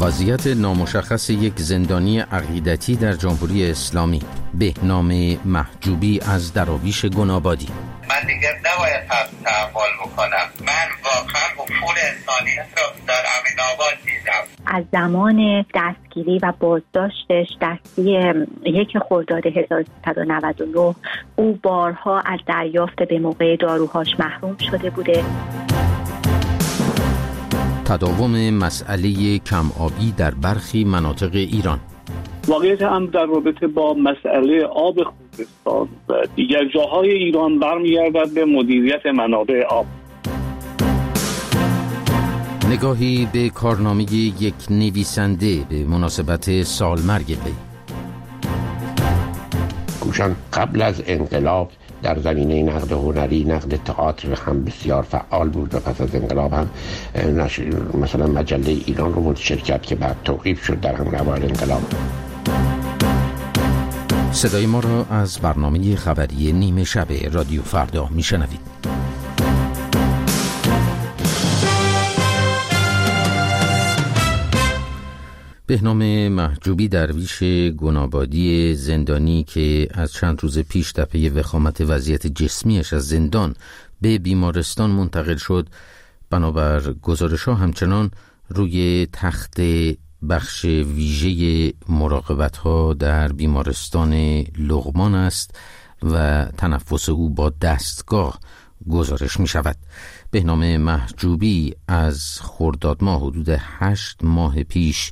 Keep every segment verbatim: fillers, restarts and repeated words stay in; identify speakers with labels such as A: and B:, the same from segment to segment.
A: وضعیت نامشخص یک زندانی عقیدتی در جمهوری اسلامی. بهنام محجوبی از دراویش گنابادی.
B: من دیگه نباید تحمل بکنم. من واقعا افول انسانیت رو در امین آباد دیدم.
C: از زمان دستگیری و بازداشتش دستی یک خرداد هزار و سیصد و نود و نه او بارها از دریافت به موقع داروهاش محروم شده بوده.
A: تداوم مسئله کم آبی در برخی مناطق ایران.
D: واقعیت هم در رابطه با مسئله آب خوزستان و دیگر جاهای ایران برمیگردد به مدیریت منابع آب.
A: نگاهی به کارنامه یک نویسنده به مناسبت سالمرگ وی.
E: کوشان قبل از انقلاب در زمینه نقد هنری، نقد تئاتر هم بسیار فعال بود و پس از انقلاب هم مثلا مجله ایران رو منتشر کرد که بعد توقیف شد در همون اوایل انقلاب.
A: صدای ما را از برنامه خبری نیمه شب رادیو فردا میشنوید. بهنام محجوبی درویش گنابادی زندانی که از چند روز پیش در پی وخامت وضعیت جسمیش از زندان به بیمارستان منتقل شد، بنابر گزارش‌ها همچنان روی تخت بخش ویژه مراقبت‌ها در بیمارستان لقمان است و تنفس او با دستگاه گزارش می شود. بهنام محجوبی از خرداد ماه حدود هشت ماه پیش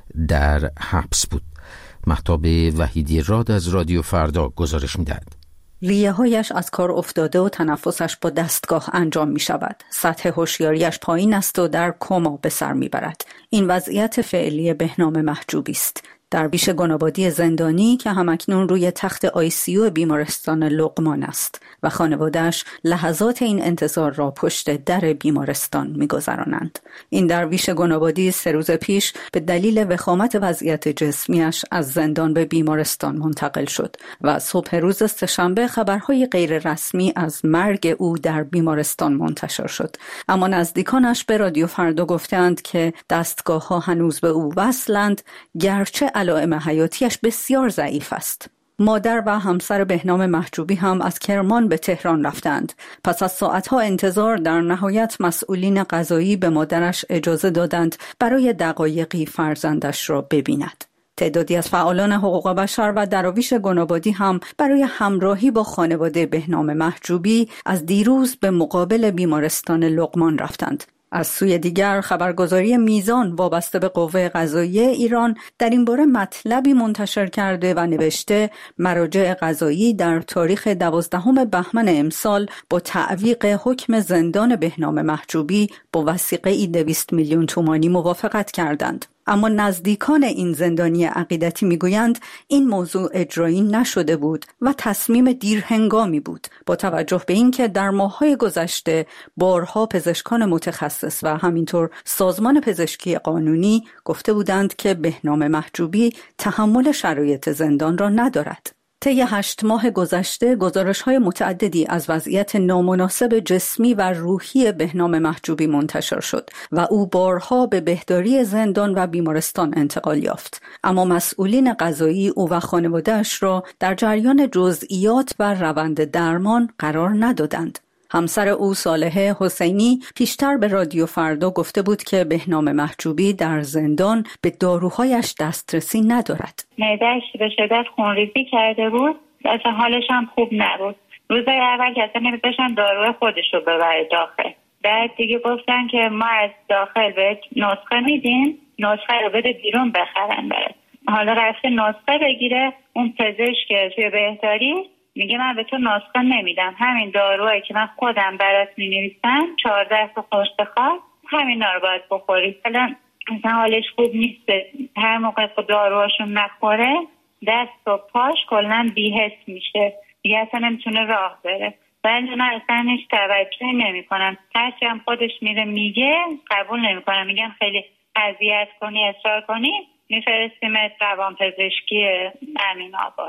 A: در حبس بود. مهتاب وحیدی راد از رادیو فردا گزارش می‌دهد.
F: ریه‌هایش از کار افتاده و تنفسش با دستگاه انجام می شود. سطح هوشیاریش پایین است و در کما به سر می برد. این وضعیت فعلی بهنام محجوبی است. درویش گنابادی زندانی که همکنون روی تخت آی سی یو بیمارستان لقمان است و خانواده‌اش لحظات این انتظار را پشت در بیمارستان می‌گذرانند. این درویش گنابادی سه روز پیش به دلیل وخامت وضعیت جسمیش از زندان به بیمارستان منتقل شد و صبح روز سه‌شنبه خبرهای غیر رسمی از مرگ او در بیمارستان منتشر شد. اما نزدیکانش به رادیو فردا گفتند که دستگاه‌ها هنوز به او وصلند، گرچه علائم حیاتیش بسیار ضعیف است. مادر و همسر بهنام محجوبی هم از کرمان به تهران رفتند. پس از ساعتها انتظار در نهایت مسئولین قضایی به مادرش اجازه دادند برای دقایقی فرزندش را ببیند. تعدادی از فعالان حقوق بشر و دراویش گنابادی هم برای همراهی با خانواده بهنام محجوبی از دیروز به مقابل بیمارستان لقمان رفتند. از سوی دیگر خبرگزاری میزان وابسته به قوه قضاییه ایران در این باره مطلبی منتشر کرده و نوشته مراجع قضایی در تاریخ دوازدهم بهمن امسال با تعویق حکم زندان بهنام محجوبی با وثیقه‌ای دویست میلیون تومانی موافقت کردند. اما نزدیکان این زندانی عقیدتی میگویند این موضوع اجرایی نشده بود و تصمیم دیرهنگامی بود، با توجه به اینکه در ماه‌های گذشته بارها پزشکان متخصص و همینطور سازمان پزشکی قانونی گفته بودند که بهنام محجوبی تحمل شرایط زندان را ندارد. طی هشت ماه گذشته گزارش‌های متعددی از وضعیت نامناسب جسمی و روحی بهنام محجوبی منتشر شد و او بارها به بهداری زندان و بیمارستان انتقال یافت. اما مسئولین قضایی او و خانواده‌اش را در جریان جزئیات و روند درمان قرار ندادند. همسر او صالحه حسینی پیشتر به رادیو فردا گفته بود که بهنام محجوبی در زندان به داروهایش دسترسی ندارد.
G: معده‌اش به شدت خونریزی کرده بود، اصلا حالش هم خوب نبود. روزای اول که اصلا نمی‌ذاشتن داروی خودش رو ببره داخل. بعد دیگه گفتن که ما از داخل بهت نسخه میدیم، نسخه رو بده بیرون بخرن برات. حالا رفته نسخه بگیره، اون پزشک توی بهداری میگه من به تو نسخه نمیدم، همین داروهایی که من خودم برات مینویسم چهارده تا قرص خواب همینا رو باید بخوری. حالا مثلا حالش خوب نیست، هر موقع خود داروهاشو نخوره دست و پاش کلا بی‌حس میشه، دیگه اصلا نمیتونه راه بره. ولی من اصلا هیچ توجهی نمیکنم، هرچی هم خودش میره میگه قبول نمیکنم، میگم خیلی اذیت کنی اصرار کنی میفرستیمت روان پزشکی امین آباد.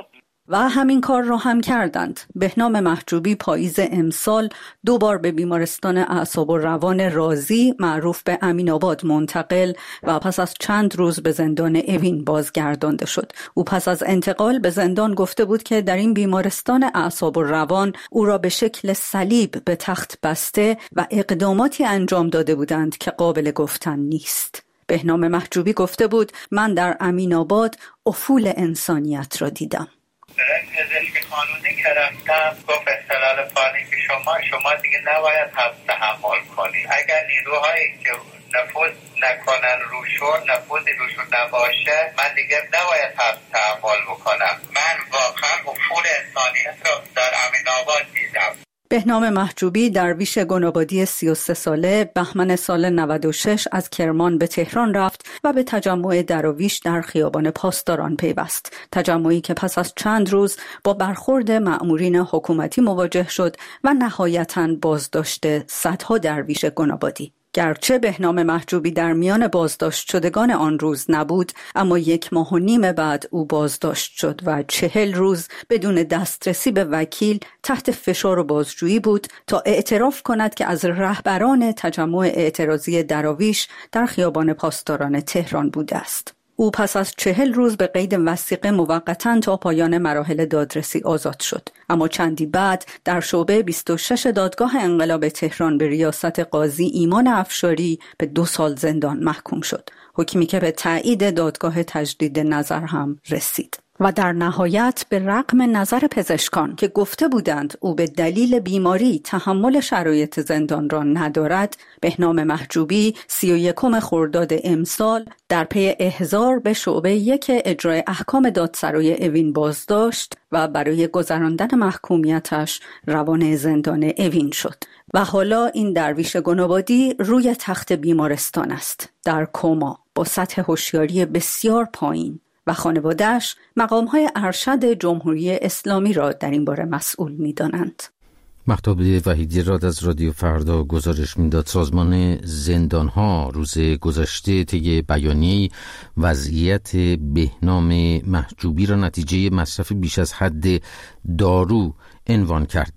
F: و همین کار را هم کردند. بهنام محجوبی پاییز امسال دو بار به بیمارستان اعصاب و روان رازی معروف به امین آباد منتقل و پس از چند روز به زندان اوین بازگردانده شد. او پس از انتقال به زندان گفته بود که در این بیمارستان اعصاب و روان او را به شکل صلیب به تخت بسته و اقداماتی انجام داده بودند که قابل گفتن نیست. بهنام محجوبی گفته بود من در امین آباد افول انسانیت را دیدم.
B: پزشک قانونی که رفتم گفت اختلال پانیک شما شما دیگه نباید حبس تحمل کنید. اگر نیروهایی که نفوذ نکنن روشون نفوذی روشون نباشه من دیگه نباید حبس تحمل بکنم. من واقعا افول انسانیت را در امین آباد دیدم.
F: بهنام محجوبی درویش گنابادی سی و سه ساله بهمن سال نود و شش از کرمان به تهران رفت و به تجمع دراویش در خیابان پاسداران پیوست. تجمعی که پس از چند روز با برخورد مأمورین حکومتی مواجه شد و نهایتاً بازداشت صدها درویش گنابادی. گرچه بهنام محجوبی در میان بازداشت شدگان آن روز نبود، اما یک ماه و نیم بعد او بازداشت شد و چهل روز بدون دسترسی به وکیل تحت فشار و بازجویی بود تا اعتراف کند که از رهبران تجمع اعتراضی دراویش در خیابان پاسداران تهران بوده است. او پس از چهل روز به قید وثیقه موقتاً تا پایان مراحل دادرسی آزاد شد. اما چندی بعد در شعبه بیست و شش دادگاه انقلاب تهران به ریاست قاضی ایمان افشاری به دو سال زندان محکوم شد. حکمی که به تایید دادگاه تجدید نظر هم رسید. و در نهایت به رغم نظر پزشکان که گفته بودند او به دلیل بیماری تحمل شرایط زندان را ندارد، بهنام محجوبی سی و یکم خرداد امسال در پی احضار به شعبه یک اجرای احکام دادسرای اوین بازداشت و برای گذراندن محکومیتش روانه زندان اوین شد. و حالا این درویش گنابادی روی تخت بیمارستان است، در کما با سطح هوشیاری بسیار پایین و خانواده‌اش مقام‌های ارشد جمهوری اسلامی را در این باره مسئول می‌دانند.
A: مهتاب وحیدی راد از رادیو فردا گزارش می‌داد سازمان زندان‌ها روز گذشته طی بیانیه‌ای وضعیت بهنام محجوبی را نتیجه مصرف بیش از حد دارو عنوان کرد.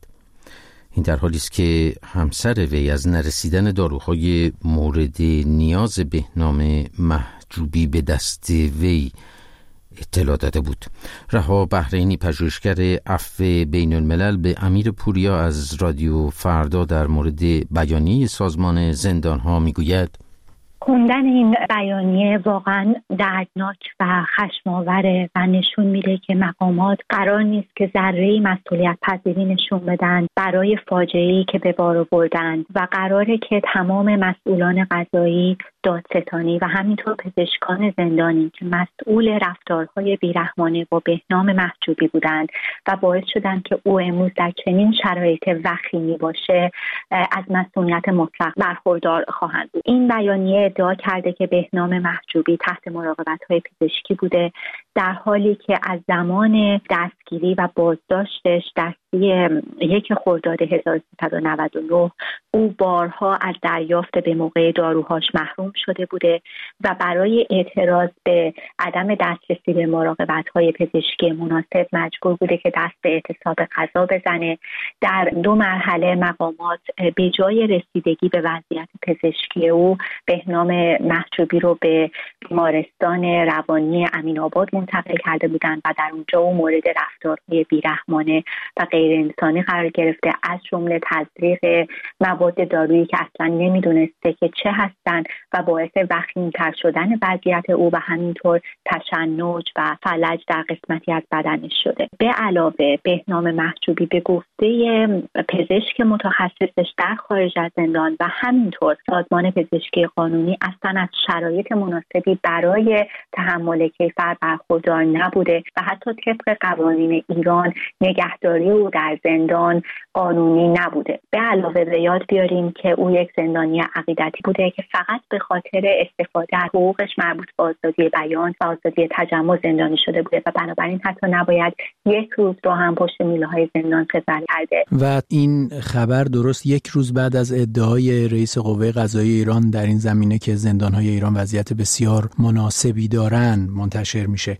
A: این در حالی است که همسر وی از نرسیدن داروهای مورد نیاز بهنام محجوبی به دست وی اطلاع داده بود. رها بحرینی پژوهشگر عفو بین الملل به امیر پوریا از رادیو فردا در مورد بیانیه سازمان زندان‌ها میگوید
C: خوندن این بیانیه واقعا دردناک و خشم‌آوره و نشون میده که مقامات قرار نیست که ذره‌ای مسئولیت پذیری نشون بدن برای فاجعه‌ای که به بار آوردند و قراره که تمام مسئولان قضایی، دادستانی و همینطور پزشکان زندانی که مسئول رفتارهای بیرحمانه با بهنام محجوبی بودند و باعث شدند که او امروز در چنین شرایط وخیمی باشه از مسئولیت مطلق برخوردار خواهند بود. این بیانیه ادعا کرده که بهنام محجوبی تحت مراقبت‌های پزشکی بوده در حالی که از زمان دستگیری و بازداشتش دستی یک خرداد هزار و سیصد و نود و نه او بارها از دریافت به موقع داروهاش محروم شده بوده و برای اعتراض به عدم دسترسی به مراقبت‌های پزشکی مناسب مجبور بوده که دست به اعتصاب غذا بزنه. در دو مرحله مقامات به جای رسیدگی به وضعیت پزشکی او بهنام محجوبی رو به بیمارستان روانی امین آباد منتقل کرده بودند و در اونجا او مورد رفتارهای بیرحمانه و غیر انسانی قرار گرفته، از جمله تزریق مواد دارویی که اصلا نمیدونسته که چه هستند و باعث وخیم‌تر شدن وضعیت او و همینطور تشنج و فلج در قسمتی از بدنش شده. به علاوه بهنام محجوبی به گفته پزشک متخصصش در خارج از زندان و همینطور سازمان پزشکی قانونی اصلا از شرایط مناسبی برای تحمل کیفر برخوردار نبوده و حتی طبق قوانین ایران نگهداری او در زندان قانونی نبوده. به علاوه به یاد بیاریم که او یک زندانی عقیدتی بوده که فقط به خاطر استفاده از حقوقش مربوط به آزادی بیان و آزادی تجمع زندانی شده بوده و بنابراین حتی نباید یک روز رو هم پشت میله‌های زندان سپری کرده.
H: و این خبر درست یک روز بعد از ادعای رئیس قوه قضاییه ایران در این زمینه که زندان‌های ایران وضعیت بسیار مناسبی دارن منتشر میشه.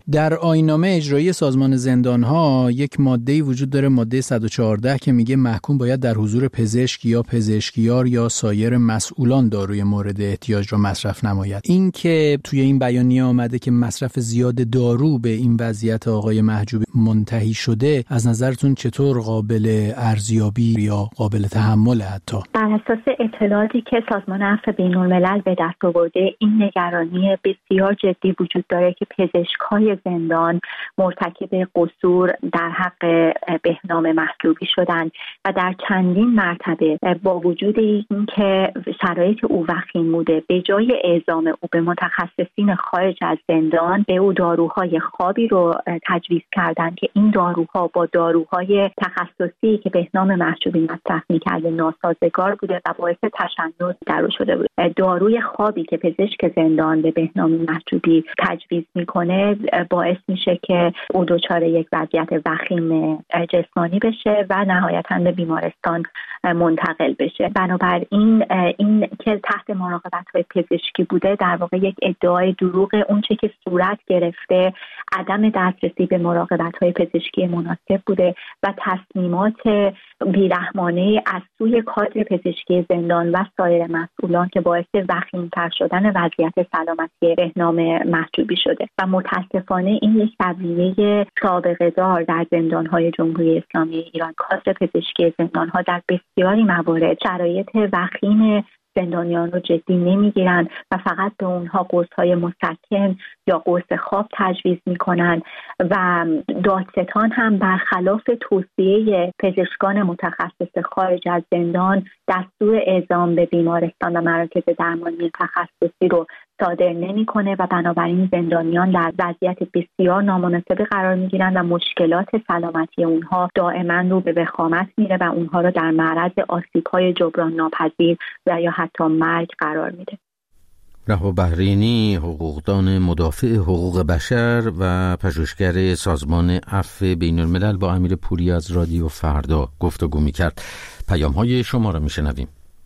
H: در آیین‌نامه اجرایی سازمان زندان‌ها یک ماده‌ای وجود داره، ماده صد و چهارده، که میگه محکوم باید در حضور پزشک یا پزشکیار یا سایر مسئولان داروی مورد احتیاج را مصرف نماید. این که توی این بیانیه آمده که مصرف زیاد دارو به این وضعیت آقای محجوبی منتهی شده، از نظرتون چطور قابل ارزیابی یا قابل تحمل؟ حتی
C: بر اساس اطلاعاتی که سازمان عفو بین‌الملل به دست آورده، این نگرانی بسیار جدی وجود داره که پزشک‌های زندان مرتکب قصور در حق بهنام محجوبی شدند و در چندین مرتبه با وجود اینکه شرایط او وخیم بوده، به جای اعزام او به متخصصین خارج از زندان به او داروهای خوابی رو تجویز کردند که این داروها با داروهای تخصصی که بهنام محجوبی مصرف می‌کرد ناسازگار بوده و باعث تشنج در او شده بود. داروی خوابی که پزشک زندان به بهنام محجوبی تجویز میکنه باعث میشه که او دچار یک وضعیت وخیم جسمانی بشه و نهایتاً به بیمارستان منتقل بشه. بنابراین این که تحت مراقبت‌های پزشکی بوده در واقع یک ادعای دروغ. اون چه که صورت گرفته عدم دسترسی به مراقبت‌های پزشکی مناسب بوده و تصمیمات بیرحمانه از سوی کادر پزشکی زندان و سایر مسئولان که باعث وخیم‌تر شدن وضعیت سلامتی بهنام محجوبی شده و متاسفانه این یک رویه سابقه دار در زندان‌های جمهوری اسلامی ایران. کادر پزشکی زندان‌ها در بسیاری موارد شرایط وخیم زندانیان رو جدی نمیگیرن و فقط به اونها قرص‌های مسکن یا قرص خواب تجویز میکنن و دادستان هم برخلاف توصیه پزشکان متخصص خارج از زندان دستور اعزام به بیمارستان و مراکز درمانی تخصصی رو صادر نمیکنه و بنابراین زندانیان در وضعیت بسیار نامناسبی قرار میگیرن و مشکلات سلامتی اونها دائما رو به وخامت میره و اونها رو در معرض آسیب‌های جبران ناپذیر و یا حتی مرگ قرار میده.
A: رها بحرینی، حقوقدان مدافع حقوق بشر و پژوهشگر سازمان عفو بین‌الملل با امیر پوری از رادیو فردا گفتگو میکرد. پیام‌های شما را میشنویم.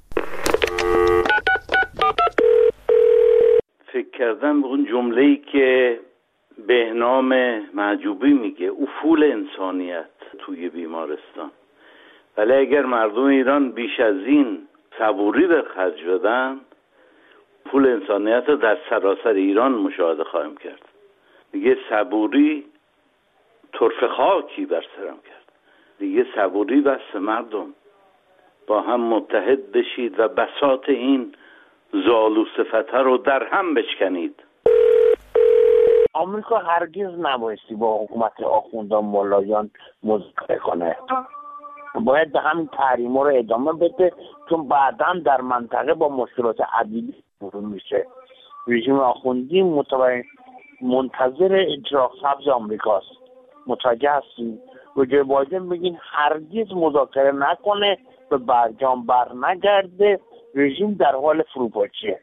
I: فکر کردم به اون جمله‌ای که بهنام محجوبی میگه افول انسانیت توی بیمارستان، ولی اگر مردم ایران بیش از این صبوری به خرج بدن افول انسانیت رو در سراسر ایران مشاهده خواهیم کرد. دیگه صبوری طرف خاکی بر سرم کرد. دیگه صبوری بس مردم با هم متحد بشید و بساط این زالو صفت‌ها رو در هم بشکنید.
J: آمریکا هرگز نبایستی با حکومت آخوندان ملایان مذاکره کنه، باید به همین تحریما رو ادامه بده، چون بعداً در منطقه با مشکلات عدیدی برون میشه. رژیم آخوندی متوجه منتظر اجرا سبز آمریکاست. متوجه هستیم؟ و جو بایدن بگین هرگز مذاکره نکنه، به برجام بر نگرده، رژیم در حال فروپاشیه.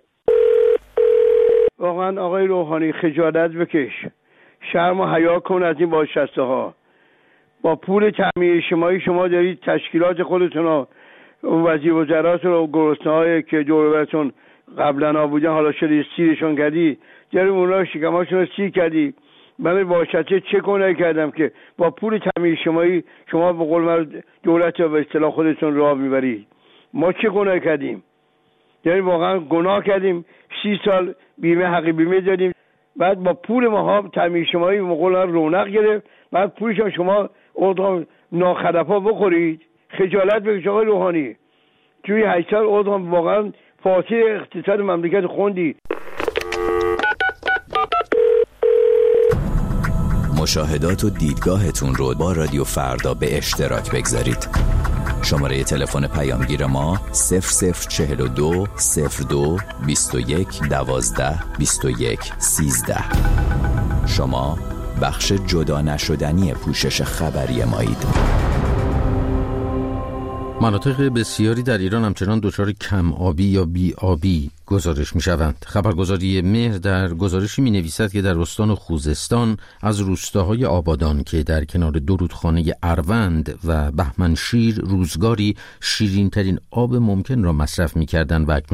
K: واقعا آقای روحانی خجالت بکش، شرم و حیا کن از این بازنشسته ها. با پول تامین اجتماعی شما دارید تشکیلات خودتون رو، وزیر وزرات رو، گرسنه‌هایی که دور و برتون قبلا بودن حالا شده سیرشون کردی، دارید اونا شکماشون رو سیر کردی. من بازنشسته چه گناهی کردم که با پول تامین اجتماعی شما به قول من دولت رو به اصطلاح خودتون راه میبرید؟ ما چه گناهی کردیم؟ یعنی واقعا گناه کردیم. سی سال بیمه حقی بیمه دادیم، بعد با پول ما تامین اجتماعی مقول رونق گرفت، بعد پولش شما اردوان ناخلفا بخورید. خجالت بکش آقای روحانی. توی هشت سال اردوان واقعا فاسد اقتصاد مملکت خوندی.
L: مشاهدات و دیدگاهتون رو با رادیو فردا به اشتراک بگذارید. شماره تلفن پیامگیر ما صفر صفر چهل و دو صفر دو بیست و یک دوازده بیست و یک سیزده. شما بخش جدا نشدنی پوشش خبری مایید.
A: مناطق بسیاری در ایران همچنان دچار کم آبی یا بی آبی گزارش می شوند. خبرگزاری مهر در گزارشی می نویسد که در استان خوزستان از روستاهای آبادان که در کنار دو رودخانه اروند و بهمنشیر روزگاری شیرین ترین آب ممکن را مصرف می کردند و اکنون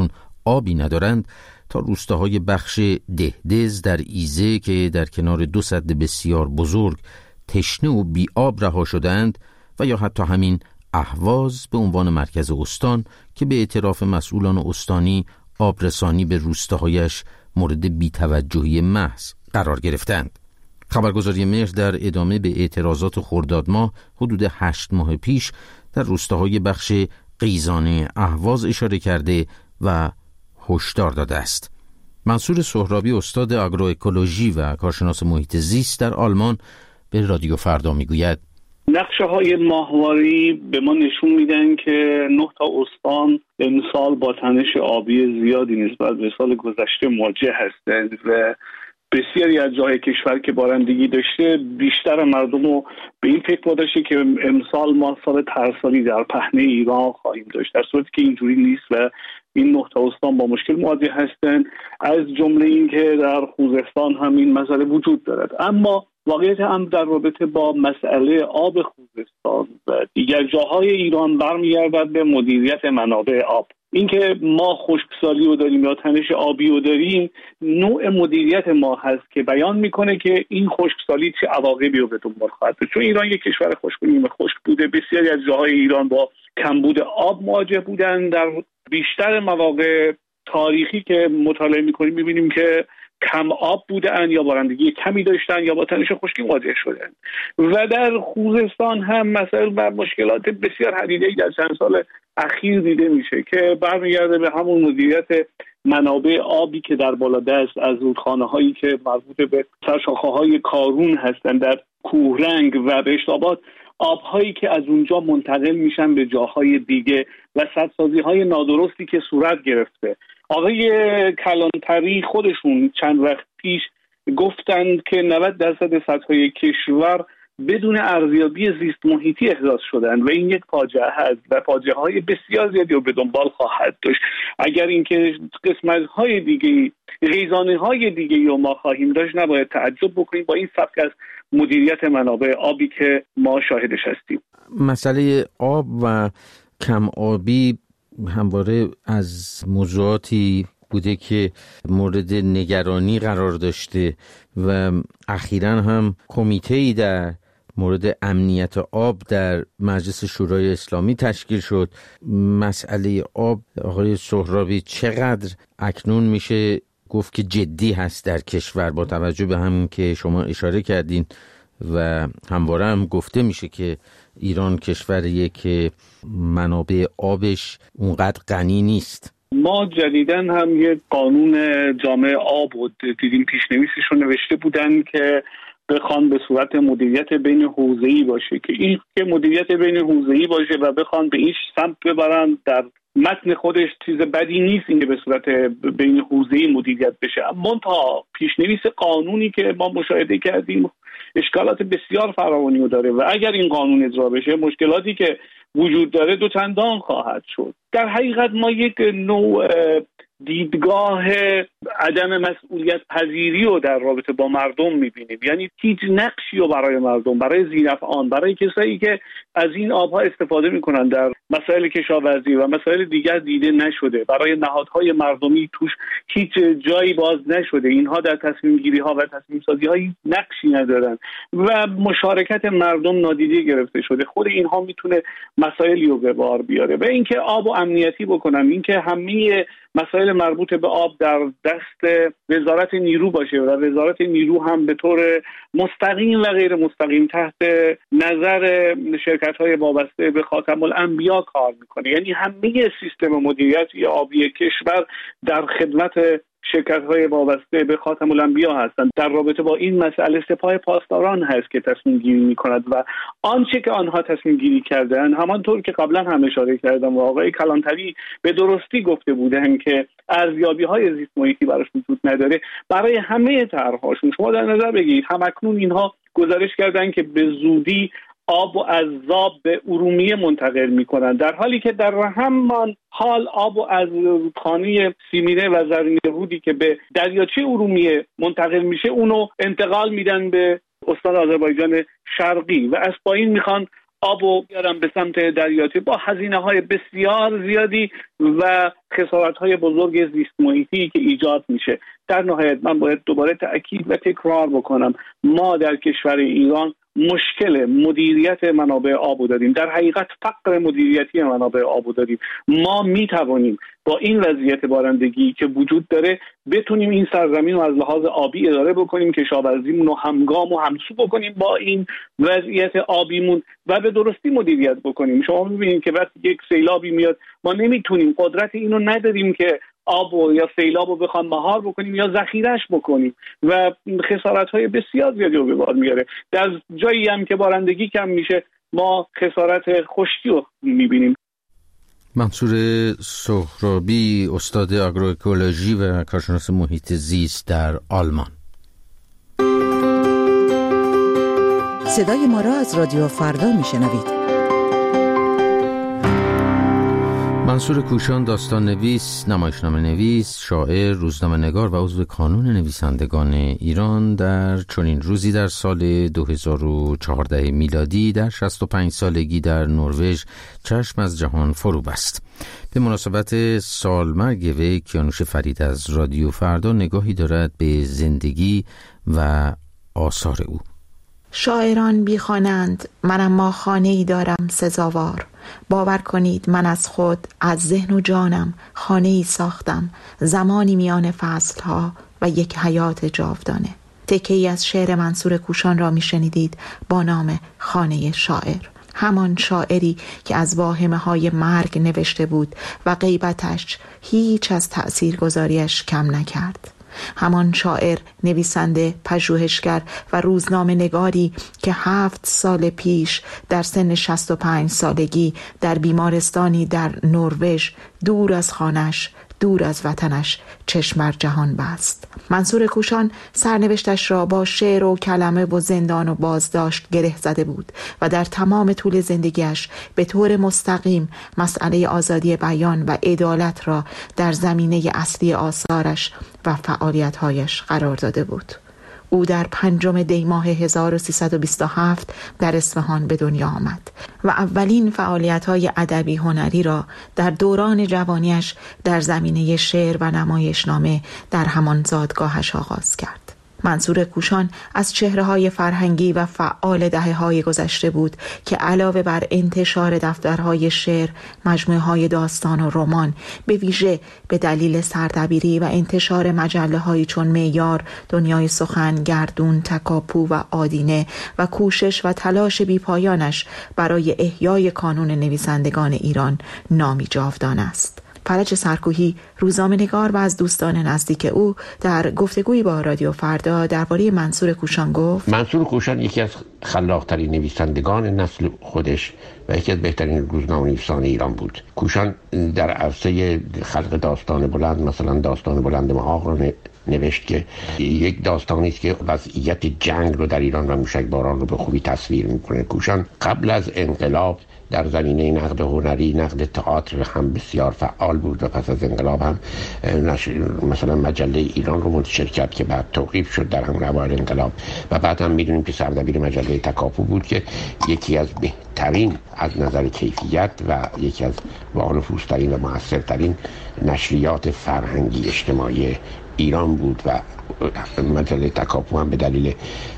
A: آبی ندارند تا روستاهای بخش دهدز در ایزه که در کنار دو سد بسیار بزرگ تشنه و بی آب رها شدند و یا حتی همین اهواز به عنوان مرکز استان که به اعتراف مسئولان استانی آبرسانی به روستاهایش مورد بی‌توجهی محض قرار گرفتند. خبرگزاری مهر در ادامه به اعتراضات خرداد ماه حدود هشت ماه پیش در روستاهای بخش قیزانه اهواز اشاره کرده و هشدار داده است. منصور سهرابی استاد آگروئکولوژی و کارشناس محیط زیست در آلمان به رادیو فردا میگوید
D: نقشه های ماهواری به ما نشون میدن که نه تا استان امسال با تنش آبی زیادی نسبت به سال گذشته مواجه هستند و بسیاری از جاهای کشور که بارندگی داشته بیشتر مردم رو به این فکر واداشته که امسال ما سال ترسالی در پهنه ایران خواهیم داشت، در صورتی که اینجوری نیست و این نه تا استان با مشکل مواجه هستند، از جمله این که در خوزستان هم این مسئله وجود دارد. اما واقعیت هم در رابطه با مسئله آب خوزستان و دیگر جاهای ایران برمیگردد به مدیریت منابع آب. اینکه ما خشکسالی رو داریم یا تنش آبی رو داریم، نوع مدیریت ما هست که بیان میکنه که این خشکسالی چه عواقبی رو به دنبال خواهد داشت. چون ایران یک کشور خشک و نیمه خشک بوده، بسیاری از جاهای ایران با کمبود آب مواجه بودن. در بیشتر مواقع تاریخی که مطالعه میکنیم میبینیم که کم آب بودن یا بارندگی کمی داشتن یا با تنش خشکی مواجه شدن. و در خوزستان هم مثلا بر مشکلات بسیار حدیده‌ای در چند سال اخیر دیده میشه که برمیگرده به همون مدیریت منابع آبی که در بالادست از رودخانه‌هایی که مربوط به سرشاخه‌های کارون هستند در کوهرنگ و بهشت‌آباد، آبهایی که از اونجا منتقل میشن به جاهای دیگه و سدسازی‌های نادرستی که صورت گرفته. آقای کلانتری خودشون چند وقت پیش گفتند که نود درصد سدهای کشور بدون ارزیابی زیست محیطی احداث شدن و این یک فاجعه هست و فاجعه های بسیار زیادی رو به دنبال خواهد داشت. اگر اینکه قسمت های دیگه خیزانه های دیگه رو ما خواهیم داشت، نباید تعجب بکنیم با این سبک از مدیریت منابع آبی که ما شاهدش هستیم.
A: مسئله آب و کم آبی همواره از موضوعاتی بوده که مورد نگرانی قرار داشته و اخیراً هم کمیته‌ای در مورد امنیت آب در مجلس شورای اسلامی تشکیل شد. مسئله آب آقای سهرابی چقدر اکنون میشه گفت که جدی هست در کشور، با توجه به همین که شما اشاره کردین و همواره هم گفته میشه که ایران کشوریه که منابع آبش اونقدر غنی نیست؟
D: ما جدیداً هم یک قانون جامع آب رو دیدیم، پیشنویسش رو نوشته بودن که بخوان به صورت مدیریت بین حوزه‌ای باشه، که این که مدیریت بین حوزه‌ای باشه و بخوان به این سمت ببرن، در متن خودش چیز بدی نیست این که به صورت بین حوزه‌ای مدیریت بشه. اما تا پیشنویس قانونی که ما مشاهده کردیم اشکالات بسیار فراوانی رو داره و اگر این قانون اجرا بشه مشکلاتی که وجود داره دو چندان خواهد شد. در حقیقت ما یک نوع دیدگاه عدم مسئولیت پذیری رو در رابطه با مردم میبینیم، یعنی هیچ نقشی رو برای مردم، برای ذی‌نفعان، برای کسایی که از این آبها استفاده میکنن در مسائل کشاورزی و مسائل دیگر دیده نشده. برای نهادهای مردمی توش هیچ جایی باز نشده، اینها در تصمیم گیری ها و تصمیم سازی های نقشی ندارن و مشارکت مردم نادیده گرفته شده. خود اینها میتونه مسائلی رو به بار بیاره و اینکه آب و امنیتی بکنن، اینکه همه مسائل مربوط به آب در دست وزارت نیرو باشه و وزارت نیرو هم به طور مستقیم و غیر مستقیم تحت نظر شرکت‌های وابسته به خاتم الانبیا کار میکنه. یعنی همه سیستم مدیریتی آبی کشور در خدمت شرکت‌های وابسته به خاتم الانبیا هستند. در رابطه با این مسئله سپاه پاسداران هست که تصمیم گیری می‌کند و آنچه که آنها تصمیم گیری کردن، همانطور که قبلا هم اشاره کردم و آقای کلانتری به درستی گفته بودن که ارزیابی‌های زیست محیطی براش وجود نداره، برای همه طرح‌هاشون شما در نظر بگیرید همکنون اینها گزارش کردن که به زودی آب و از زاب به ارومیه منتقل میکنن، در حالی که در همان حال آب و از رودخانه سیمینه و زرین رودی که به دریاچه ارومیه منتقل میشه اونو انتقال میدن به استان آذربایجان شرقی و از پایین میخوان آب و بیارن به سمت دریاچه با هزینه‌های بسیار زیادی و خسارت‌های بزرگ زیست محیطی که ایجاد میشه. در نهایت من باید دوباره تأکید و تکرار بکنم، ما در کشور ایران مشکل مدیریت منابع آب داریم، در حقیقت فقر مدیریتی منابع آب داریم. ما میتوانیم با این وضعیت بارندگی که وجود داره بتونیم این سرزمین رو از لحاظ آبی اداره بکنیم، کشاورزیمون رو همگام و همسو بکنیم با این وضعیت آبیمون و به درستی مدیریت بکنیم. شما می‌بینید که وقتی یک سیلابی میاد ما نمیتونیم، قدرت اینو نداریم که آب و یا سیلاب رو بخوام مهار بکنیم یا ذخیره‌اش بکنیم و خسارت‌های بسیار زیادی رو به بار میاره. در جایی هم که بارندگی کم میشه ما خسارت خشکی رو میبینیم.
A: منصور سهرابی، استاد آگروئکولوژی و کارشناس محیط زیست در آلمان.
M: صدای ما را از رادیو فردا میشنوید.
A: منصور کوشان، داستان نویس، نمایشنامه نویس، شاعر، روزنامه نگار و عضو کانون نویسندگان ایران، در چنین روزی در سال دو هزار و چهارده میلادی در شصت و پنج سالگی در نروژ چشم از جهان فرو بست. به مناسبت سالمرگ وی، کیانوش فرید از رادیو فردا نگاهی دارد به زندگی و آثار او.
N: شاعران بی خوانند، من اما خانه ای دارم سزاوار. باور کنید من از خود، از ذهن و جانم خانه ای ساختم، زمانی میان فصل ها و یک حیات جاودانه. تکه ای از شعر منصور کوشان را می شنیدید با نام خانه شاعر. همان شاعری که از واهمه های مرگ نوشته بود و غیبتش هیچ از تأثیر گذاریش کم نکرد. همان شاعر، نویسنده، پژوهشگر و روزنامه نگاری که هفت سال پیش در سن شصت و پنج سالگی در بیمارستانی در نروژ دور از خانش، دور از وطنش چشم بر جهان بست. منصور کوشان سرنوشتش را با شعر و کلمه و زندان و بازداشت گره زده بود و در تمام طول زندگیش به طور مستقیم مسئله آزادی بیان و عدالت را در زمینه اصلی آثارش و فعالیت‌هایش قرار داده بود. او در پنجم دی ماه هزار و سیصد و بیست و هفت در اصفهان به دنیا آمد و اولین فعالیت‌های ادبی هنری را در دوران جوانیش در زمینه شعر و نمایشنامه در همان زادگاهش آغاز کرد. منصور کوشان از چهره‌های فرهنگی و فعال دهه‌های گذشته بود که علاوه بر انتشار دفترهای شعر، مجموعه‌های داستان و رمان، به ویژه به دلیل سردبیری و انتشار مجله‌هایی چون معیار، دنیای سخن، گردون، تکاپو و آدینه و کوشش و تلاش بی‌پایانش برای احیای کانون نویسندگان ایران نامی جاودان است. فرج سرکوهی، روزنامه‌نگار و از دوستان نزدیک او، در گفتگویی با رادیو فردا درباره منصور کوشان گفت:
E: منصور کوشان یکی از خلاق‌ترین نویسندگان نسل خودش و یکی از بهترین روزنامه‌نویسان ایران بود. کوشان در عرصه خلق داستان بلند، مثلا داستان بلند محاق رو نوشت که یک داستانی است که وضعیت جنگ رو در ایران و موشکباران رو به خوبی تصویر می‌کنه. کوشان قبل از انقلاب در زمینه نقد هنری، نقد تئاتر هم بسیار فعال بود و پس از انقلاب هم مثلا مجله ایران رو منتشر کرد که بعد توقیف شد در هم اوایل انقلاب و بعد هم میدونیم که سردبیر مجله تکاپو بود که یکی از بهترین از نظر کیفیت و یکی از با نفوذترین و موثرترین نشریات فرهنگی اجتماعی ایران بود و مجله تکاپو هم به دلیل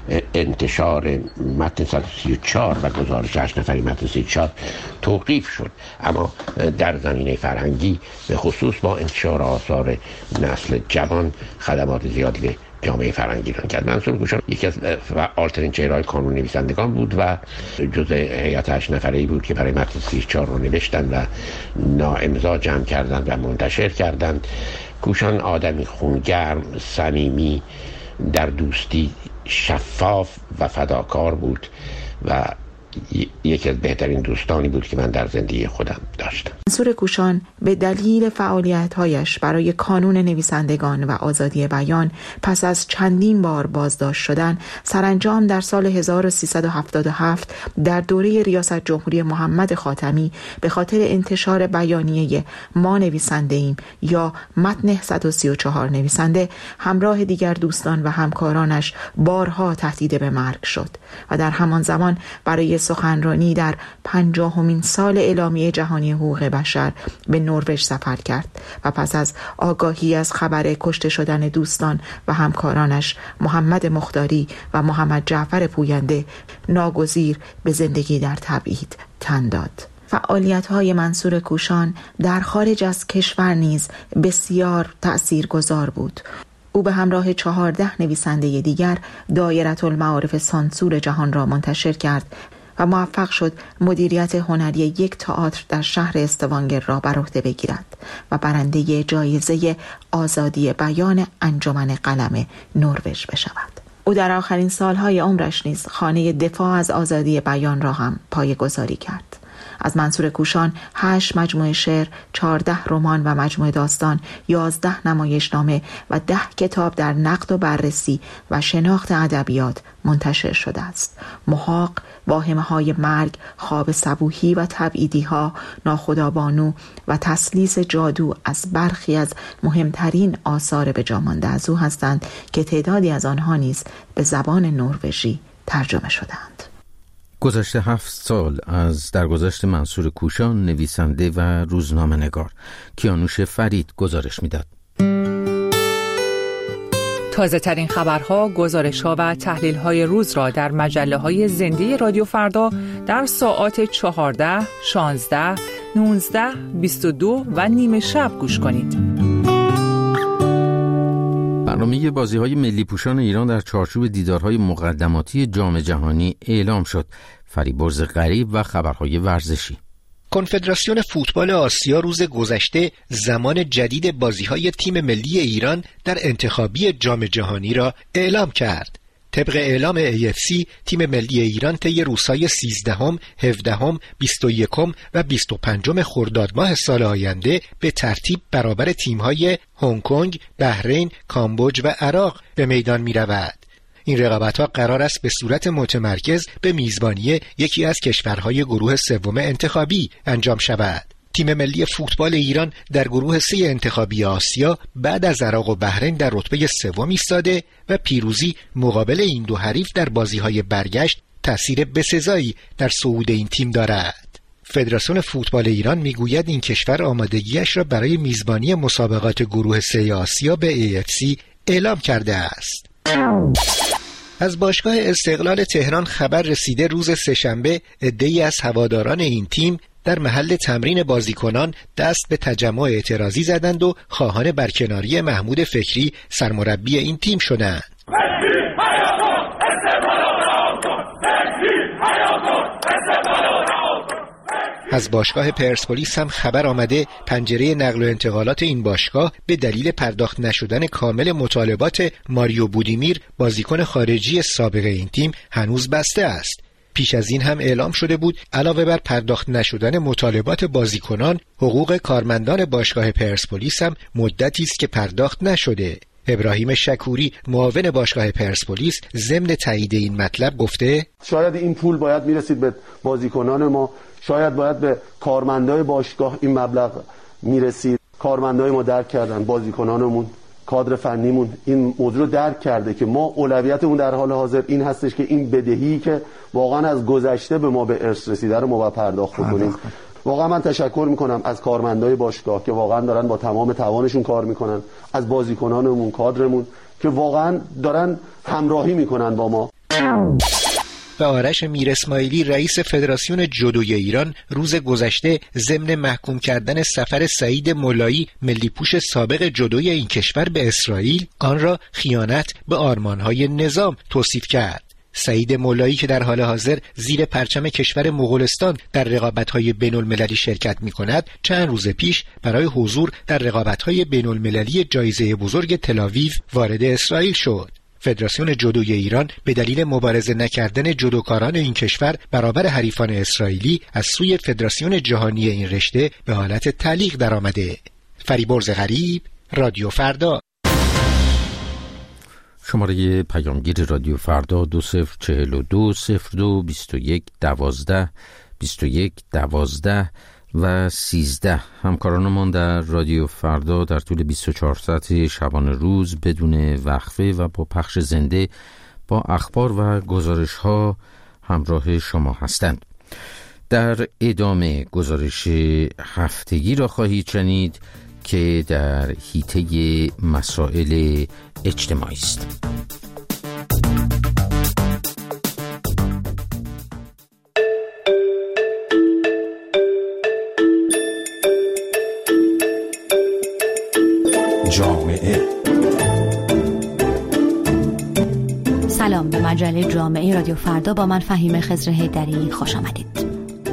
E: انتشار متن صد و سی و چهار و گزارش هشت نفری متن سی و چهار توقیف شد. اما در زمینه فرهنگی به خصوص با انتشار آثار نسل جوان خدمات زیادی به جامعه فرهنگی ایران کرد. منصور کوشان یکی از فعال‌ترین چهره‌های کانون نویسندگان بود و جزء هیئت هشت نفره‌ای بود که برای متن سی و چهار رو نوشتن و ناامضا جمع کردند و منتشر کردند. کوشان آدمی خونگرم، صمیمی، در دوستی شفاف و فداکار بود و یکی از بهترین دوستانی بود که من در زندگی خودم داشتم.
N: منصور کوشان به دلیل فعالیت‌هایش برای کانون نویسندگان و آزادی بیان پس از چندین بار بازداشت شدن، سرانجام در سال هزار و سیصد و هفتاد و هفت در دوره ریاست جمهوری محمد خاتمی به خاطر انتشار بیانیه ما نویسنده ایم یا متن صد و سی و چهار نویسنده همراه دیگر دوستان و همکارانش بارها تهدید به مرگ شد و در همان زمان برای سخنرانی در پنجاهمین سال اعلامیه جهانی حقوق بشر به نروژ سفر کرد و پس از آگاهی از خبر کشته شدن دوستان و همکارانش محمد مختاری و محمد جعفر پوینده ناگزیر به زندگی در تبعید تن داد. فعالیت‌های منصور کوشان در خارج از کشور نیز بسیار تأثیرگذار بود. او به همراه چهارده نویسنده دیگر دایره المعارف سانسور جهان را منتشر کرد و موفق شد مدیریت هنری یک تئاتر در شهر استوانگر را بر عهده بگیرد و برنده جایزه آزادی بیان انجمن قلم نروژ بشود. او در آخرین سالهای عمرش نیز خانه دفاع از آزادی بیان را هم پایه‌گذاری کرد. از منصور کوشان هشت مجموعه شعر، چهارده رمان و مجموعه داستان، یازده نمایشنامه و ده کتاب در نقد و بررسی و شناخت ادبیات منتشر شده است. محاق، واهمه های مرگ، خواب صبوحی و تبعیدی ها، ناخدابانو و تسلیس جادو از برخی از مهمترین آثار به جا مانده از او هستند که تعدادی از آنها نیز به زبان نروژی ترجمه شدند.
A: گذشته هفت سال از درگذشت منصور کوشان، نویسنده و روزنامه نگار. کیانوش فرید گزارش میداد.
O: تازه ترین خبرها، گزارش‌ها و تحلیل‌های روز را در مجله‌های زنده رادیو فردا در ساعات چهارده، شانزده، نوزده، بیست و دو و نیمه شب گوش کنید.
A: برنامه بازی‌های ملی پوشان ایران در چارچوب دیدارهای مقدماتی جام جهانی اعلام شد. فریبرز غریب و خبرهای ورزشی.
P: کنفدراسیون فوتبال آسیا روز گذشته زمان جدید بازی‌های تیم ملی ایران در انتخابی جام جهانی را اعلام کرد. طبق اعلام ای اف سی، تیم ملی ایران طی روزهای سیزدهم، هفدهم، بیست و یکم و بیست و پنجم خرداد ماه سال آینده به ترتیب برابر تیم‌های هنگ کنگ، بحرین، کامبوج و عراق به میدان می‌رود. این رقابت‌ها قرار است به صورت متمرکز به میزبانی یکی از کشورهای گروه سوم انتخابی انجام شود. تیم ملی فوتبال ایران در گروه سه انتخابی آسیا بعد از عراق و بحرین در رتبه سوم ایستاده و پیروزی مقابل این دو حریف در بازی‌های برگشت تأثیر بسزایی در صعود این تیم دارد. فدراسیون فوتبال ایران میگوید این کشور آمادگیش را برای میزبانی مسابقات گروه سه آسیا به ای اف سی اعلام کرده است. از باشگاه استقلال تهران خبر رسیده روز سه‌شنبه عده‌ای از هواداران این تیم در محل تمرین بازیکنان دست به تجمع اعتراضی زدند و خواهان برکناری محمود فکری سرمربی این تیم شدند. از باشگاه پرسپولیس هم خبر آمده پنجره نقل و انتقالات این باشگاه به دلیل پرداخت نشدن کامل مطالبات ماریو بودیمیر بازیکن خارجی سابق این تیم هنوز بسته است. پیش از این هم اعلام شده بود علاوه بر پرداخت نشدن مطالبات بازیکنان، حقوق کارمندان باشگاه پرسپولیس هم مدتی است که پرداخت نشده. ابراهیم شکوری معاون باشگاه پرسپولیس ضمن تایید این مطلب گفته
Q: شاید این پول باید میرسید به بازیکنان ما، شاید باید به کارمندای باشگاه این مبلغ میرسید. کارمندای ما درک کردن، بازیکنانمون، کادر فنیمون این موضوع رو درک کرده که ما اولویتمون در حال حاضر این هستش که این بدهی که واقعا از گذشته به ما به ارث رسیده رو ما پرداخت کنیم. واقعا من تشکر میکنم از کارمندای باشگاه که واقعا دارن با تمام توانشون کار میکنن، از بازیکنانمون، کادرمون که واقعا دارن همراهی میکنن با ما.
P: و آرش میر اسماعیلی رئیس فدراسیون جودوی ایران روز گذشته ضمن محکوم کردن سفر سعید مولایی ملی پوش سابق جودوی این کشور به اسرائیل آن را خیانت به آرمانهای نظام توصیف کرد. سعید مولایی که در حال حاضر زیر پرچم کشور مغولستان در رقابت‌های بین‌المللی شرکت می‌کند، چند روز پیش برای حضور در رقابت‌های بین‌المللی جایزه بزرگ تل‌آویو وارد اسرائیل شد. فدراسیون جودوی ایران به دلیل مبارزه نکردن جودوکاران این کشور برابر حریفان اسرائیلی از سوی فدراسیون جهانی این رشته به حالت تعلیق درآمده. فریبرز غریب، رادیو فردا.
A: شماره پیامگیر رادیو فردا دو صفر چهل و دو صفر دو بیست و یک دوازده بیست و یک دوازده و سیزده. همکارانمان در رادیو فردا در طول بیست و چهار ساعت شبانه روز بدون وقفه و با پخش زنده با اخبار و گزارش ها همراه شما هستند. در ادامه گزارش هفتگی را خواهید شنید که در حیطه مسائل اجتماعی است.
R: جامعه.
S: سلام، به مجله جامعه رادیو فردا با من فهیمه خضر حیدری خوش آمدید.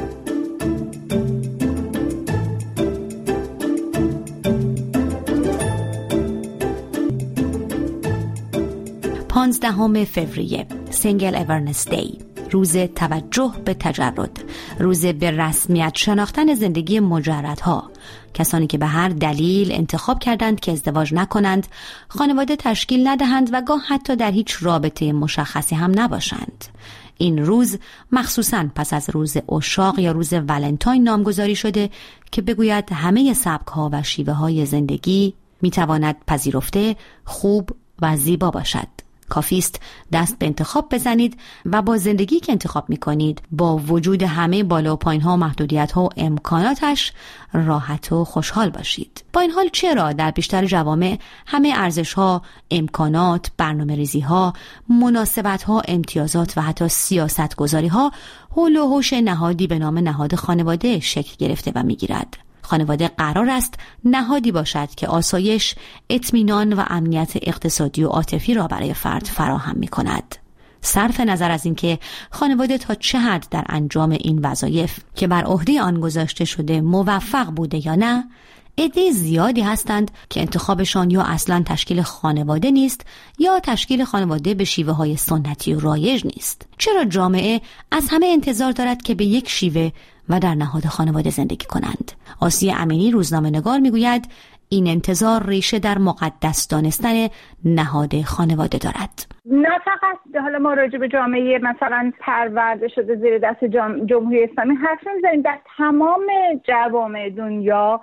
S: پانزدهم فوریه، سینگل اورنس دی، روز توجه به تجرد، روز به رسمیت شناختن زندگی مجردها، کسانی که به هر دلیل انتخاب کردند که ازدواج نکنند، خانواده تشکیل ندهند و گاه حتی در هیچ رابطه مشخصی هم نباشند. این روز مخصوصاً پس از روز عشاق یا روز ولنتاین نامگذاری شده که بگوید همه سبک‌ها و شیوه‌های زندگی می‌تواند پذیرفته، خوب و زیبا باشد. کافی است دست به انتخاب بزنید و با زندگی که انتخاب می‌کنید با وجود همه بالا و پایین‌ها و محدودیت‌ها و امکاناتش راحت و خوشحال باشید. با این حال چرا در بیشتر جوامع همه ارزش‌ها، امکانات، برنامه‌ریزی‌ها، مناسبت‌ها، امتیازات و حتی سیاست‌گذاری‌ها حول و حوش نهادی به نام نهاد خانواده شکل گرفته و می‌گیرد؟ خانواده قرار است نهادی باشد که آسایش، اطمینان و امنیت اقتصادی و عاطفی را برای فرد فراهم می کند. صرف نظر از اینکه خانواده تا چه حد در انجام این وظایف که بر عهده آن گذاشته شده موفق بوده یا نه، عده زیادی هستند که انتخابشان یا اصلا تشکیل خانواده نیست یا تشکیل خانواده به شیوه های سنتی و رایج نیست. چرا جامعه از همه انتظار دارد که به یک شیوه و در نهاد خانواده زندگی کنند؟ آسیه امینی روزنامه نگار میگوید این انتظار ریشه در مقدس دانستن نهاد خانواده دارد.
T: نه فقط حالا ما راجع به جامعه مثلا پرورده شده زیر دست جام... جمهوری اسلامی حرف نمی‌زنیم، در تمام جوامع دنیا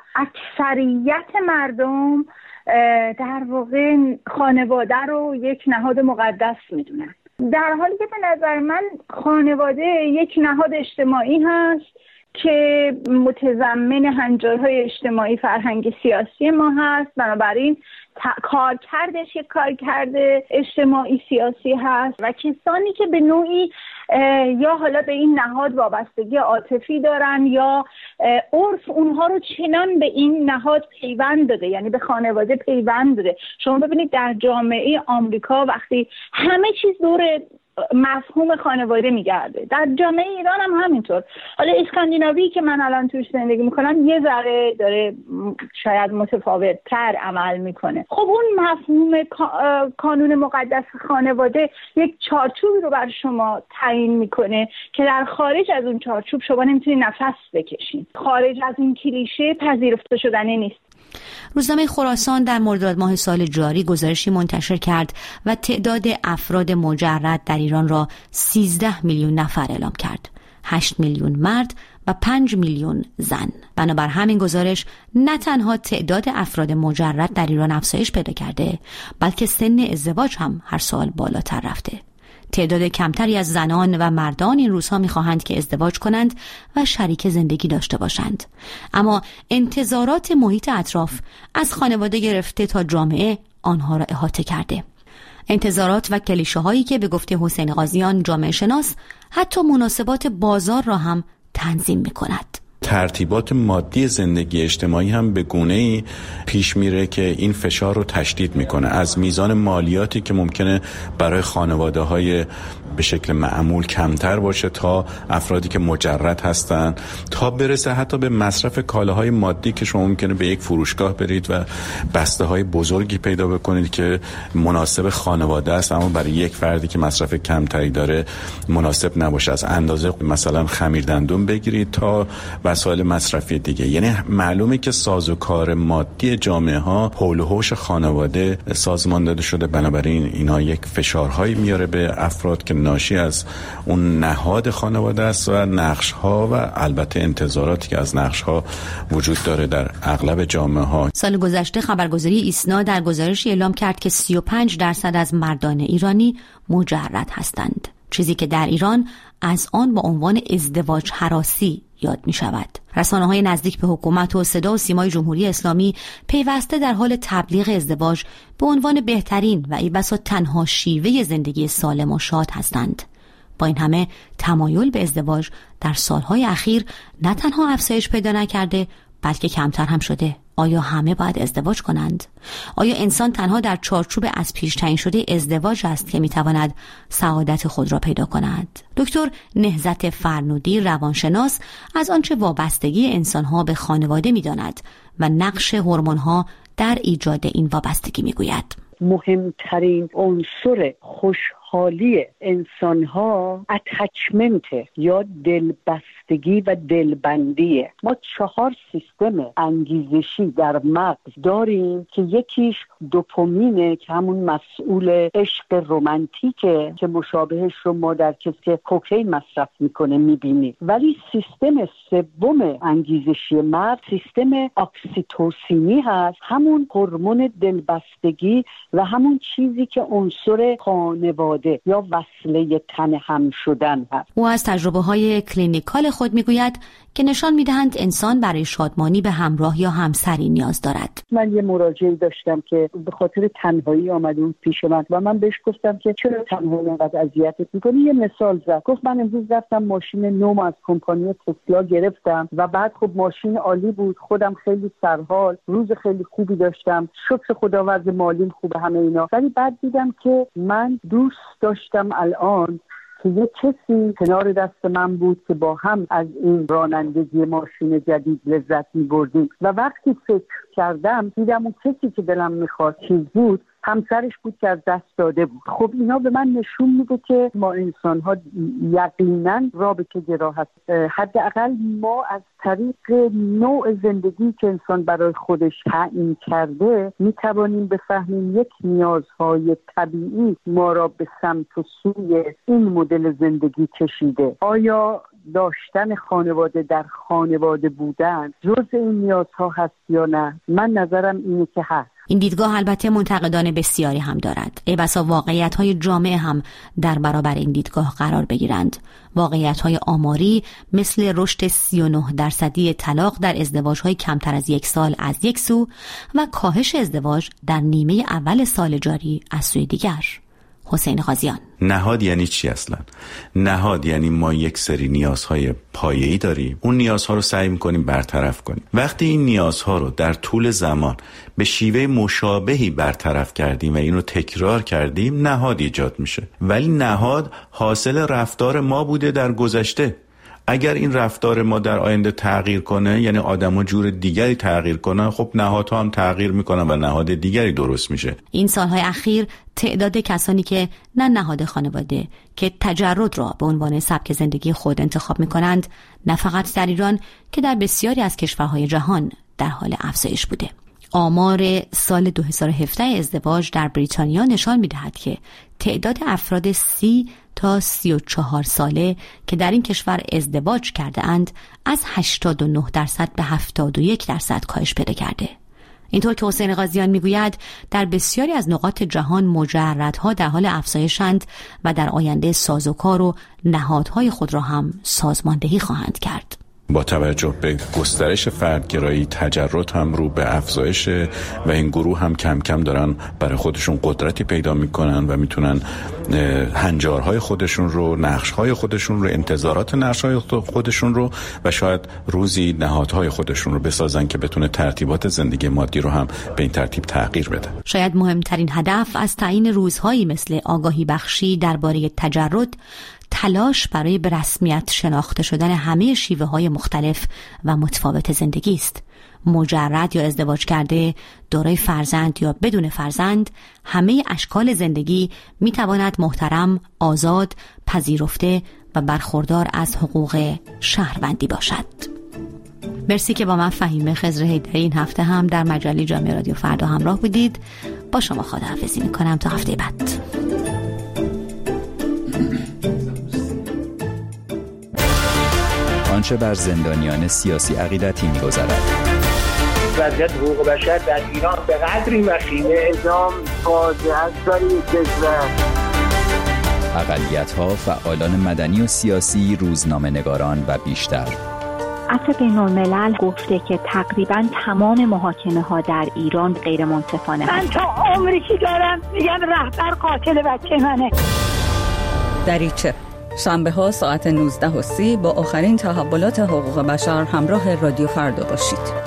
T: اکثریت مردم در واقع خانواده رو یک نهاد مقدس میدونن، در حالی که به نظر من خانواده یک نهاد اجتماعی هست که متضمن هنجارهای اجتماعی فرهنگ سیاسی ما هست. بنابراین کار کردش یک کار کرده اجتماعی سیاسی هست و کسانی که به نوعی یا حالا به این نهاد وابستگی عاطفی دارن یا عرف اونها رو چنان به این نهاد پیوند داده، یعنی به خانواده پیوند داده. شما ببینید در جامعه آمریکا وقتی همه چیز دور مفهوم خانواده میگرده، در جامعه ایران هم همینطور. حالا اسکاندیناوی که من الان توش زندگی میکنم یه ذره داره شاید متفاوت تر عمل میکنه. خب اون مفهوم کانون مقدس خانواده یک چارچوبی رو بر شما تعیین میکنه که در خارج از اون چارچوب شما نمیتونید نفس بکشید. خارج از این کلیشه پذیرفته شدنی نیست.
S: روزنامه خراسان در مرداد ماه سال جاری گزارشی منتشر کرد و تعداد افراد مجرد در ایران را سیزده میلیون نفر اعلام کرد. هشت میلیون مرد و پنج میلیون زن. بنابر همین گزارش نه تنها تعداد افراد مجرد در ایران افزایش پیدا کرده، بلکه سن ازدواج هم هر سال بالاتر رفته. تعداد کمتری از زنان و مردان این روزها می‌خواهند که ازدواج کنند و شریک زندگی داشته باشند. اما انتظارات محیط اطراف از خانواده گرفته تا جامعه آنها را احاطه کرده. انتظارات و کلیشه‌هایی که به گفته حسین قاضیان جامعه شناس حتی مناسبات بازار را هم تنظیم می‌کند.
R: ترتیبات مادی زندگی اجتماعی هم به گونه‌ای پیش میره که این فشار رو تشدید میکنه، از میزان مالیاتی که ممکنه برای خانواده‌های به شکل معمول کمتر باشه تا افرادی که مجرد هستن، تا برسه حتی به مصرف کالاهای مادی که شما ممکنه به یک فروشگاه برید و بسته‌های بزرگی پیدا بکنید که مناسب خانواده است اما برای یک فردی که مصرف کمتری داره مناسب نباشه. از اندازه مثلا خمیردندون بگیرید تا وسایل مصرفی دیگه. یعنی معلومه که سازوکار مادی جامعه ها حول و حوش خانواده سازمان داده شده، بنابراین اینا یک فشارهایی میاره به افراد که ناشی از اون نهاد خانواده است و نقش ها و البته انتظاراتی که از نقش ها وجود داره در اغلب جامعه ها.
S: سال گذشته خبرگزاری ایسنا در گزارشی اعلام کرد که سی و پنج درصد از مردان ایرانی مجرد هستند، چیزی که در ایران از آن با عنوان ازدواج هراسی یاد می شود. رسانه های نزدیک به حکومت و صدا و سیمای جمهوری اسلامی پیوسته در حال تبلیغ ازدواج به عنوان بهترین و ای بسا تنها شیوه زندگی سالم و شاد هستند. با این همه تمایل به ازدواج در سالهای اخیر نه تنها افزایش پیدا نکرده بلکه کمتر هم شده. آیا همه باید ازدواج کنند؟ آیا انسان تنها در چارچوب از پیش تعیین شده ازدواج است که میتواند سعادت خود را پیدا کند؟ دکتر نهضت فرنودی روانشناس از آنچه وابستگی انسانها به خانواده میداند و نقش هورمون‌ها در ایجاد این وابستگی میگوید.
U: مهمترین عنصر خوشحالی انسان‌ها اتچمنت یا دلبستگی و دلبندیه. ما چهار سیستم انگیزشی در مغز داریم که یکیش دوپامینه که همون مسئول عشق رمانتیکه که مشابهش رو ما در کسی که کوکین مصرف میکنه میبینیم. ولی سیستم سوم انگیزشی مغز سیستم اکسیتوسینی هست، همون هورمون دلبستگی و همون چیزی که عنصر خانواده یا وصله تن هم شدن هست.
S: او از تجربه های کلینیکال خود میگوید که نشان میدهند انسان برای شادمانی به همراه یا همسری نیاز دارد.
U: من یه مراجعه داشتم که به خاطر تنهایی آمده بود پیش من و من بهش گفتم که چرا تنهایی انقدر اذیتت میکنی؟ یه مثال زد. گفت من امروز رفتم ماشین نو از کمپانی تسلا گرفتم و بعد خب ماشین عالی بود، خودم خیلی سرحال، روز خیلی خوبی داشتم، شکر خداوند مالیم خوبه، همه اینا. ولی بعد دیدم که من دوست داشتم الان که یه کسی کنار دست من بود که با هم از این رانندگی ماشین جدید لذت می‌بردیم و وقتی فکر کردم دیدم اون کسی که دلم می‌خواست چیز بود همسرش بود که از دست داده بود. خب اینا به من نشون میده که ما انسان‌ها یقینا رابطه گرا هست. حداقل ما از طریق نوع زندگی که انسان برای خودش تعیین کرده میتوانیم بفهمیم یک نیازهای طبیعی ما را به سمت و سوی این مدل زندگی کشیده. آیا داشتن خانواده در خانواده بودن جزء این نیازها هست یا نه؟ من نظرم اینه که هست.
S: این دیدگاه البته منتقدان بسیاری هم دارد. ای بسا واقعیت‌های جامعه هم در برابر این دیدگاه قرار بگیرند. واقعیت‌های آماری مثل رشد سی و نه درصدی طلاق در ازدواج‌های کمتر از یک سال از یک سو و کاهش ازدواج در نیمه اول سال جاری از سوی دیگر. حسین غازیان:
R: نهاد یعنی چی اصلا؟ نهاد یعنی ما یک سری نیازهای پایه‌ای داریم، اون نیازها رو سعی می‌کنیم برطرف کنیم. وقتی این نیازها رو در طول زمان به شیوه مشابهی برطرف کردیم و اینو تکرار کردیم، نهاد ایجاد میشه. ولی نهاد حاصل رفتار ما بوده در گذشته. اگر این رفتار ما در آینده تغییر کنه، یعنی آدم‌ها جور دیگری تغییر کنن، خب نهادها هم تغییر میکنن و نهاد دیگری درست میشه.
S: این سالهای اخیر تعداد کسانی که نه نهاد خانواده که تجرد را به عنوان سبک زندگی خود انتخاب میکنند، نه فقط در ایران که در بسیاری از کشورهای جهان در حال افزایش بوده. آمار سال دو هزار و هفده ازدواج در بریتانیا نشان می‌دهد که تعداد افراد سی تا سی و چهار ساله که در این کشور ازدواج کرده اند از هشتاد و نه درصد به هفتاد و یک درصد کاهش پیدا کرده. اینطور که حسین غازیان میگوید در بسیاری از نقاط جهان مجردها در حال افزایشند و در آینده سازوکار و نهادهای خود را هم سازماندهی خواهند کرد.
R: با توجه به گسترش فردگرایی، تجرد هم رو به افزایش و این گروه هم کم کم دارن برای خودشون قدرتی پیدا میکنن و میتونن هنجارهای خودشون رو، نقشهای خودشون رو، انتظارات نقشهای خودشون رو و شاید روزی نهادهای خودشون رو بسازن که بتونه ترتیبات زندگی مادی رو هم به این ترتیب تغییر بده.
S: شاید مهمترین هدف از تعیین روزهایی مثل آگاهی بخشی درباره تجرد، تلاش برای به رسمیت شناخته شدن همه شیوه های مختلف و متفاوت زندگی است. مجرد یا ازدواج کرده، دارای فرزند یا بدون فرزند، همه اشکال زندگی می تواند محترم، آزاد، پذیرفته و برخوردار از حقوق شهروندی باشد. مرسی که با من فهیمه خضر حیدری این هفته هم در مجله جامعه رادیو فردا همراه بودید. با شما خداحافظی می کنم تا هفته بعد.
L: آنچه بر زندانیان سیاسی عقیدتی می‌گذرد.
J: وضعیت حقوق بشر در ایران به قدری وخیمه، اعدام فاجعه است برای کشور.
L: اقلیت‌ها، فعالان مدنی و سیاسی، روزنامه‌نگاران و بیشتر.
C: عفو بین‌الملل گفته که تقریباً تمام محاکمه ها در ایران غیر منصفانه
G: من تا عمری که دارم میگم رهبر قاتل بچه منه.
F: دریچه شنبه ها ساعت نوزده و سی با آخرین تحولات حقوق بشر همراه رادیو فردا باشید.